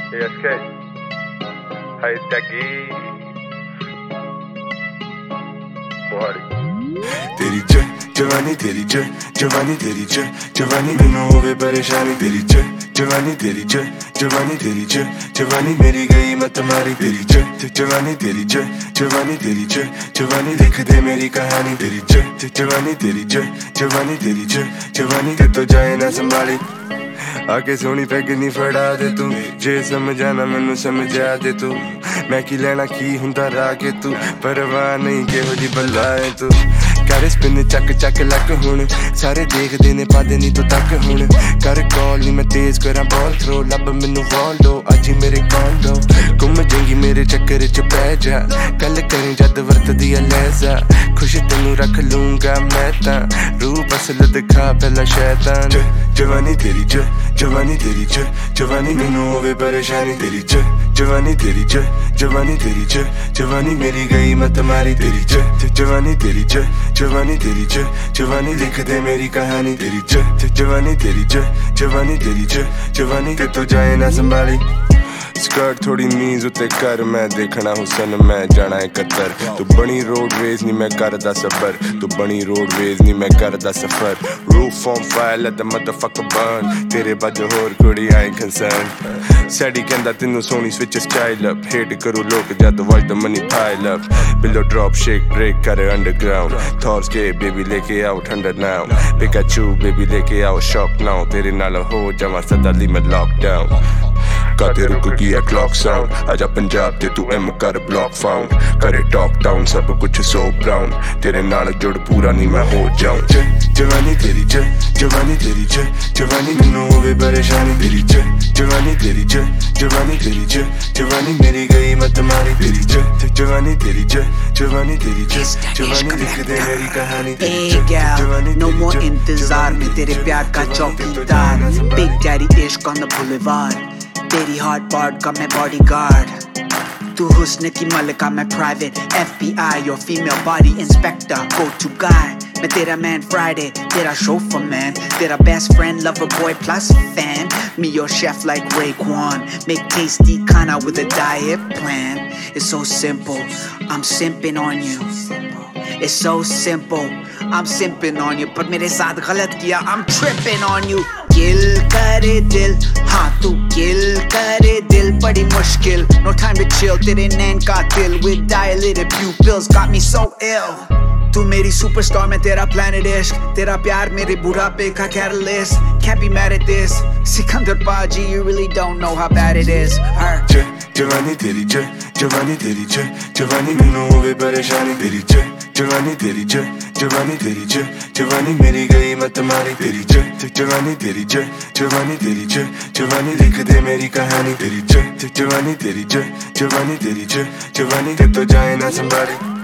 ASK, high taggy, body. तेरी जवानी तेरी जवानी तेरी जवानी मैनू होवे परेशानी तेरी जवानी तेरी जवानी तेरी जवानी मेरी गई मत मारी तेरी जवानी तेरी जवानी तेरी जवानी लिख दे मेरी कहानी तेरी जवानी तेरी जवानी तेरी जवानी ते तो जाए ना संभाली आके सोनी पैग नहीं फड़ा दे तू जे समझाना मैनू समझा दे तू मैं की लेना की हुंदा राह के तू परवाह नहीं केहो जी बल्ला है तू कर स्पिन चक चक लक हुण सारे देखदे ने पादे नहीं तो तक हुण कर कॉल नहीं मैं तेज करा बॉल थ्रो लब मैनू वॉल दो अज मेरे कॉल दो घुम जाएंगी मेरे चक्कर च पै जा कल करें जद वरत दिया लहजा खुश तेनू रख लूंगा मैं ता रूप असल दिखा पहला शैतान जवानी तेरी जवानी तेरी जवानी मैनू होवे परेशानी तेरी जवानी तेरी जवानी तेरी जवानी मेरी गई मत मारी तेरी जवानी तेरी जवानी तेरी जवानी लिख दे मेरी कहानी तेरी जवानी तेरी जवानी तेरी जवानी ते तो जाए ना संभाली स्कर्ट थोड़ी नीज उते कर मैं देखना हुसन मैं जाना है कतर तू बनी रोडवेज नहीं मैं करदा सफर तू बनी रोडवेज नहीं मैं करदा सफर roof on fire let the motherfucker burn तेरे बाद होर कुड़ी आई कंसर्न सैडी कहंदा तेनू सोनी स्विच स्टाइल अप हेट करो लोग जद watch the money pile up below drop shake break करे अंडरग्राउंड थॉट्स के बेबी लेके आओ ठंडा नाउ पिकाचू बेबी लेके आओ शॉक नाउ तेरे नाल हो जावा सदा ली मैं लॉकडाउन काते रुक गया क्लॉक साउंड आजा पंजाब ते तू एम कर ब्लॉक फाउंड करे टॉप डाउन सब कुछ सो ब्राउन तेरे नाल जुड़ पूरा नहीं मैं हो जाऊं जवानी तेरी जवानी तेरी जवानी मैनू होवे परेशानी तेरी जवानी तेरी जवानी तेरी जवानी मेरी गई मत मारी तेरी जवानी तेरी जवानी तेरी जवानी लिख दे मेरी कहानी तेरी नो मोर इंतजार में तेरे प्यार का चौकीदार बिग डैडी इश्क ऑन द बुलेवार्ड तेरी हॉट बॉड का मैं बॉडीगार्ड तू हुस्न की मलका मैं private FBI your female body inspector go to guy मैं तेरा मैन फ्राइडे तेरा शोफर मैन तेरा best friend lover boy plus fan me your chef like Raekwon make tasty खाना with a diet plan it's so simple I'm simping on you it's so simple I'm simping on you पर मेरे साथ गलत किया I'm tripping on you किल करे दिल हाँ तू किल करे दिल बड़ी मुश्किल no time to chill तेरे नैन का दिल with dilated pupils got me so ill तू मेरी सुपरस्टार मैं तेरा प्लैनेट इश्क तेरा प्यार मेरे बुढ़ापे का catalyst can't be mad at this Sikandar बाजी you really don't know how bad it is जवानी तेरी जवानी तेरी जवानी मैनू होवे परेशानी तेरी जवानी तेरी जवानी तेरी जवानी मेरी गई मत मारी तेरी जवानी तेरी जवानी तेरी जवानी लिख दे मेरी कहानी तेरी जवानी तेरी जवानी तेरी जवानी ते तो जाए ना संभाली